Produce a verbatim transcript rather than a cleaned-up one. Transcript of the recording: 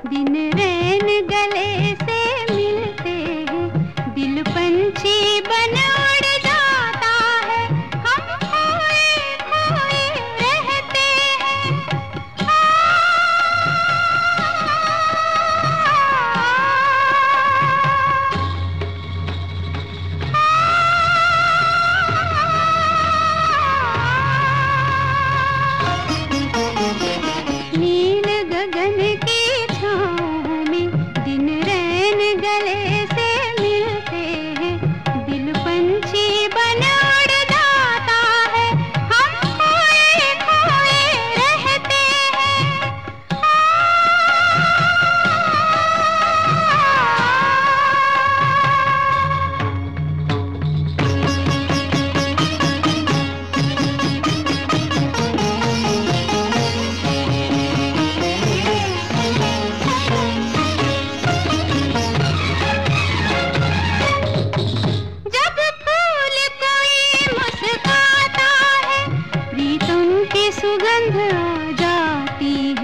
दिन रैन गले से मिलते हैं, दिल पंछी बन उड़ जाता है, हम खोए खोए रहते हैं। नील गगन की छाँव में दिन रैन गले से मिलते हैं, दिल पंछी बन उड़ जाता है, हम खोए खोए रहते हैं। जब फूल कोई मुस्काता है, प्रीतम की सुगंध आ जाती